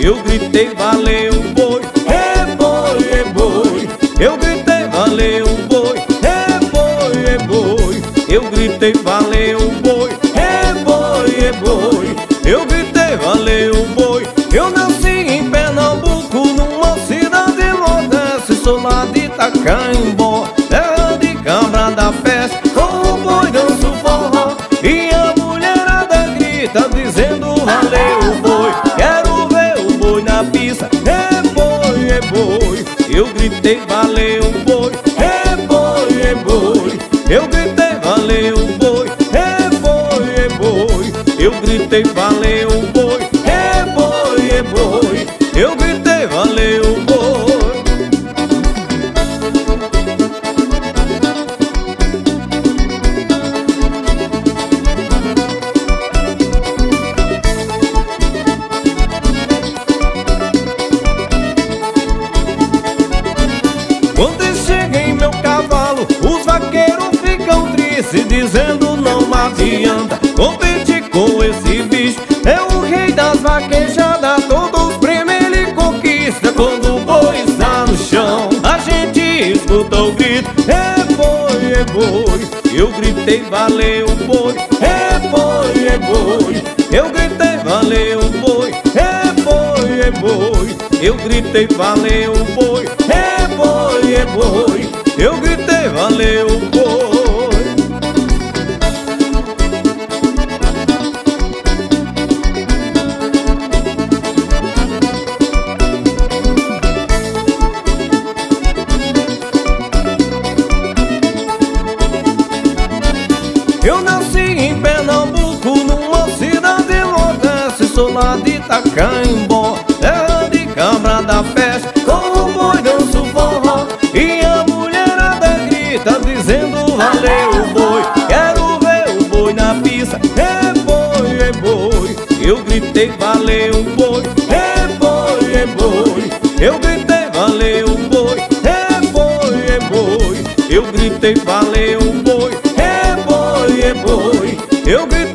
eu gritei, valeu o boi, é boi, é boi. Eu gritei, valeu o boi, é boi, é boi. Eu gritei, valeu o boi, é boi, é boi. Eu gritei, valeu o boi. Eu nasci em Pernambuco, numa cidade modesta, sou lá de Itacaimbó, terra de cabra da festa. Com o boi danço forró e a mulherada grita dizendo valeu o boi. Quero ver o boi na pista, é boi, é boi. Eu gritei, valeu o boi, é boi, é boi. Eu gritei, valeu o boi, é boi, é boi. Eu gritei, valeu o boi, é boi, é boi. Eu gritei, valeu o boi. Quando eu chego em meu cavalo, os vaqueiros ficam tristes, dizendo não adianta competir com esse bicho. É o rei das vaquejadas, todos os prêmios ele conquista. Quando o boi está no chão, a gente escuta o grito, é boi, é boi. Eu gritei, valeu o boi, é boi, é boi. Eu gritei, valeu o boi, é boi, é boi. Eu gritei, valeu o boi, é boi, é boi. Eu gritei, valeu o boi. Eu nasci em Pernambuco, numa cidade modesta, sou lá de Itacaimbó, terra de cabra da festa. Com o boi danço forró e a mulherada grita dizendo valeu o boi. Quero ver o boi na pista, é boi, é boi. Eu gritei, valeu o boi, é boi, é boi. Eu gritei, valeu o boi, é boi, é boi. Eu gritei, valeu o boi, é boi, é boi. Eu gritei,